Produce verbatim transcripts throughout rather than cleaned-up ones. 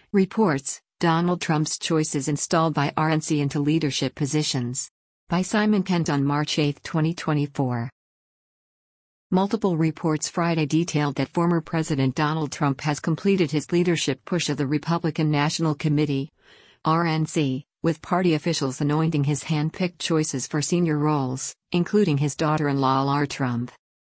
Reports, Donald Trump's choices installed by R N C into leadership positions. By Simon Kent on March eighth, twenty twenty-four. Multiple reports Friday detailed that former President Donald Trump has completed his leadership push of the Republican National Committee, R N C, with party officials anointing his hand-picked choices for senior roles, including his daughter-in-law Lara Trump.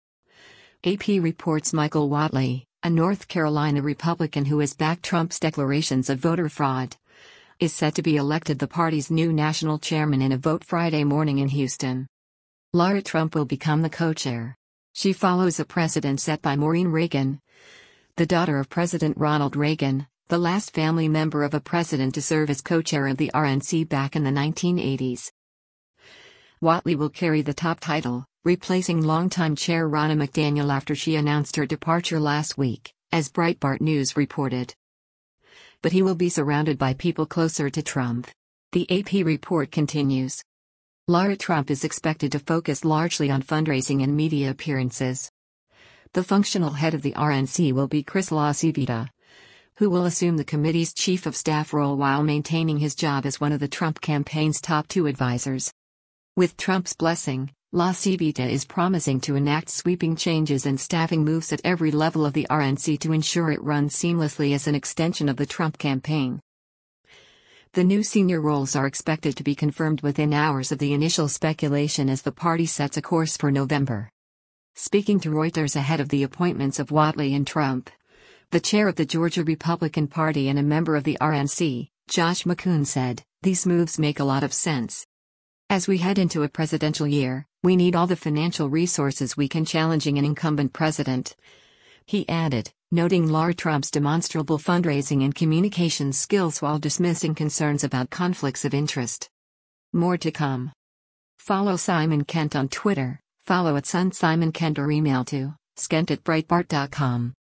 A P reports Michael Whatley, a North Carolina Republican who has backed Trump's declarations of voter fraud, is set to be elected the party's new national chairman in a vote Friday morning in Houston. Lara Trump will become the co-chair. She follows a precedent set by Maureen Reagan, the daughter of President Ronald Reagan, the last family member of a president to serve as co-chair of the R N C back in the nineteen eighties. Whatley will carry the top title, replacing longtime chair Ronna McDaniel after she announced her departure last week, as Breitbart News reported. But he will be surrounded by people closer to Trump. The A P report continues. Lara Trump is expected to focus largely on fundraising and media appearances. The functional head of the R N C will be Chris LaCivita, who will assume the committee's chief of staff role while maintaining his job as one of the Trump campaign's top two advisors. With Trump's blessing, LaCivita is promising to enact sweeping changes and staffing moves at every level of the R N C to ensure it runs seamlessly as an extension of the Trump campaign. The new senior roles are expected to be confirmed within hours of the initial speculation as the party sets a course for November. Speaking to Reuters ahead of the appointments of Whatley and Trump, the chair of the Georgia Republican Party and a member of the R N C, Josh McCoon said, "These moves make a lot of sense. As we head into a presidential year, we need all the financial resources we can challenging an incumbent president." He added, noting Lara Trump's demonstrable fundraising and communications skills while dismissing concerns about conflicts of interest. More to come. Follow Simon Kent on Twitter, follow at Sun Simon Kent or email to skent at breitbart dot com.